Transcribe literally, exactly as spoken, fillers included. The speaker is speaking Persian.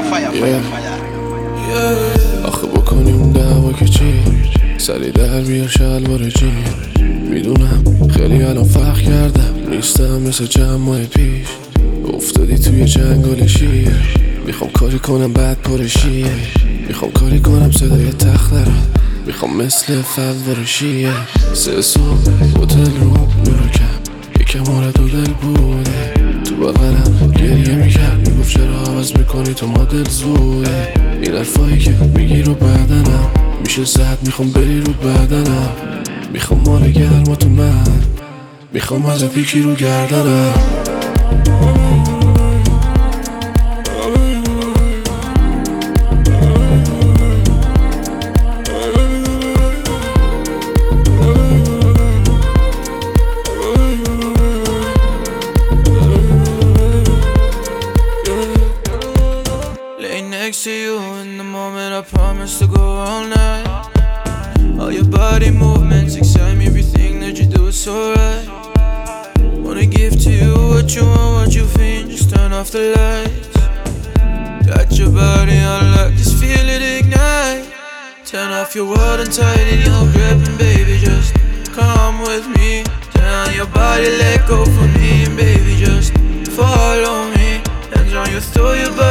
آخه بکنیم دعوا که چی سری در بیار شلوار جی میدونم خیلی الان فرق کردم نیستم مثل چند ماه پیش افتادی توی جنگل شیر میخوام کاری کنم بعد پرشیه میخوام کاری کنم صدای تخت نرم میخوام مثل فوار شیه سه صبح هتل رو نورو کم یکم آرد و دل بوده تو بغلم گریه میکرد میگفت چرا عوض میکنی تو مدل زوده این حرفایی که میگی رو بدنم میشه زد میخوام بری رو بدنم میخوام مال گرما تو من میخوام از پیکی رو گردنم Next to you in the moment I promise to go all night. All your body movements excite me, everything that you do is so right. Wanna give to you what you want, what you feel, just turn off the lights. Got your body on lock, just feel it ignite. Turn off your world and tighten your grip, and baby just come with me. Turn on your body, let go from me, and baby just follow me. Hands on you, throw your body